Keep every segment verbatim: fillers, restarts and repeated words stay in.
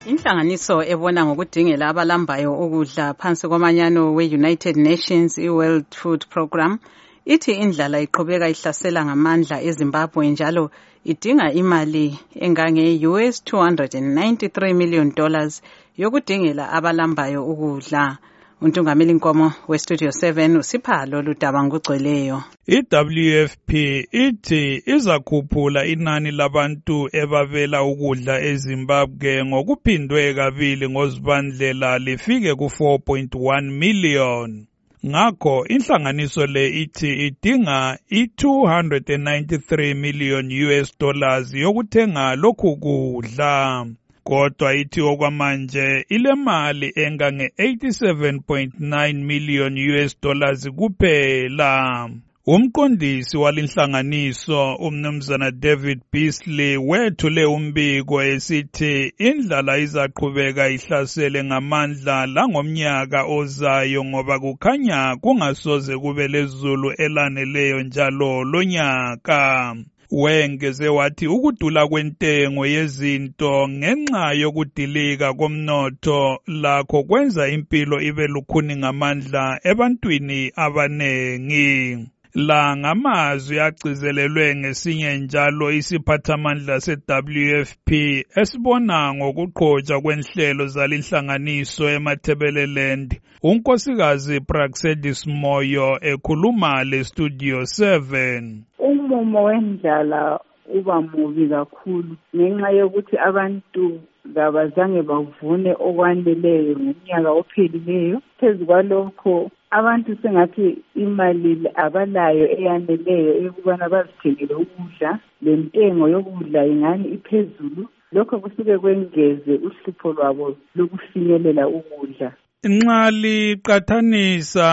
Inhlanganiso ebona ngokudingela abalambayo ukudla phansi komanyano we-United Nations i-World Food Programme ithi indlala iqhubeka ihlasela ngamandla eZimbabwe njalo idinga imali engange-U S two hundred ninety-three million dollars yokudingela abalambayo ukudla. Untungameli Nkomo we-Studio seven usipha lolu daba ngokugcweleyo. I-W F P ithi izakhuphula inani labantu ebabela ukudla eZimbabwe ngokuphindwe kabili ngozibandlela lifike ku four point one million. Ngakho inhlanganiso le ithi idinga i-two hundred ninety-three million U S dollars yokuthenga lokhu kudla. Kodwa ithi okwamanje ile mali engange eighty-seven point nine million U S dollars kuphela. Umqondisi walinhlanganiso umnumzana David Beasley wethule umbiko esithi indlala izaqhubeka ihlasele ngamandla langomnyaka ozayo ngoba kukhanya kungasoze kube lezulu elaneleyo njalo lonyaka. Wengeze wathi ukudula kwentengo yezinto ngenxa yokudilika komnotho lakho kwenza impilo ibe lukhuni ngamandla ebantwini abanengi. La ngamazwi agcizelelwe ngesinye njalo isiphathamandla se-W F P esibona ngokuqhotshwa kwenhlelo zalinhlanganiso eMatabeleland, unkosikazi Praxedis Moyo ekhuluma le-Studio seven. Umumo wendlala uba mubi kakhulu ngenxa yokuthi abantu kabazange bavune okwaneleyo ngonyaka ophelileyo. Phezu kwalokho abantu sengathi imali abalayo eyaneleyo ekubana bazithengele ukudla, lentengo yokudla ingani iphezulu. Lokho kusuke kwengeze uhlupho lwabo lokufinyelela ukudla. Nxa liqathanisa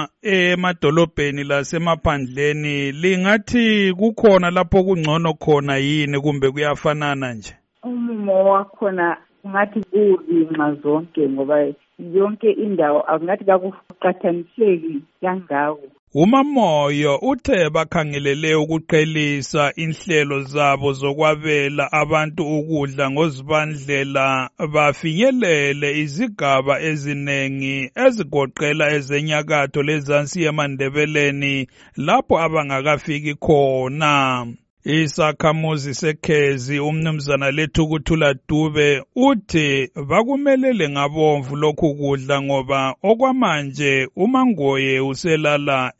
emadolobheni lasemaphandleni lingathi kukhona lapho kungcono khona yini kumbe kuyafanana nje? Umumo wakhona ngathi kubi nxa zonke ngoba yonke indawo akungathi kakuqathaniseki kangako. uMamoyo uthe bakhangelele ukuqhelisa inhlelo zabo zokwabela abantu ukudla ngozibandlela bafinyelele izigaba ezinengi ezigoqela ezenyakatho lezansi yemandebeleni lapho abangakafiki khona. Isakhamuzi seKhezi umnumzana Lethukuthula Dube uthi bakumelele ngabomvu lokhu kudla ngoba okwamanje uMangoye uselala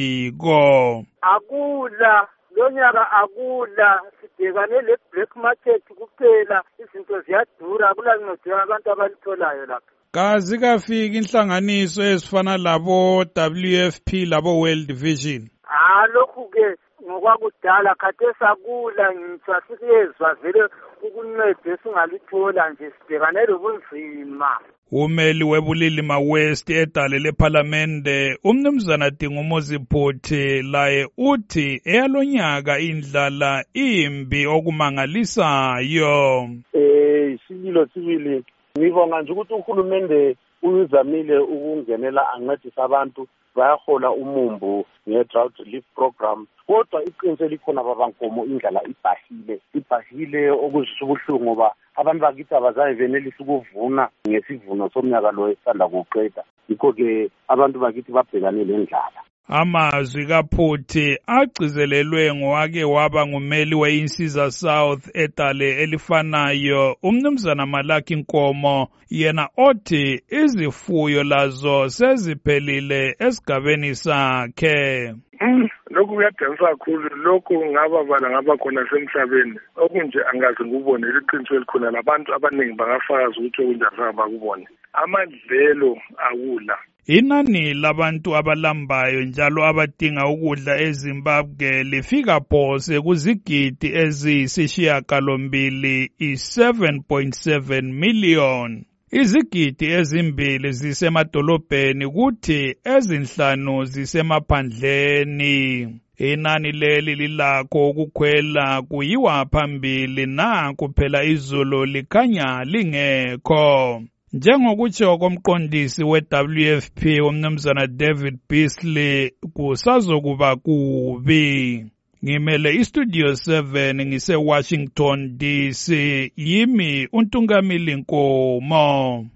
eziko. Akudla lonyaka akudla sibhekane le-black market kuphela, izinto ziyadura akulancedeka abantu abalitholayo lapha. Kazi kafika inhlanganiso ezifana labo W F P labo World Vision. Ah lokhu ke ngokwakudala khathesi akula ngitsho asiyezwa vele ukuncede singalithola nje sibhekane lobunzima. Umeli webulilima West edale leParlamente umnumzana Dingumuzi Bhuti laye uthi eyalonyaka indlala imbi okumangalisayo. Eh sibilo sibili ngibonga nje ukuthi uhulumende uyizamile ukungenela ancedisa abantu bayahola umumbu nge-drought relief program. Kodwa iqiniso likhona babankomo indlala ibhahile ibhahile okuzwisa ubuhlungu ngoba abantu bakithi abazayi benelisa ukuvuna ngesivuno somnyaka lo esanda kuqeda. Yikho-ke abantu bakithi babhekane lendlala. Amazwi kaPhuti agcizelelwe ngowake waba ngumeli we-Insiza South edale elifanayo umnumzana Malaki Nkomo, yena othi izifuyo lazo seziphelile esigabeni sakhe. Lokhu kuyadanisa kakhulu, lokhu ngaba bala ngaba khona semhlabeni okunje angaze ngubone iqiniso elikhona labantu abaningi bangafakaza ukuthi okunjani bakubone. Amadlelo akula. Inani labantu abalambayo njalo abadinga ukudla eZimbabwe lifika phose kuzigidi eziyisishiyagalombili i-seven point seven million. Izigidi ezimbili zisemadolobheni kuthi ezinhlanu zisemaphandleni. Inani leli lilakho ukukhwela kuyiwa phambili na kuphela izulu likhanya lingekho. Njengokutsho komqondisi we-W F P umnumzana David Beasley kusazokuba kubi. Ngimele istudio seven ngise Washington D C, yimi uNtungamili Nkomo.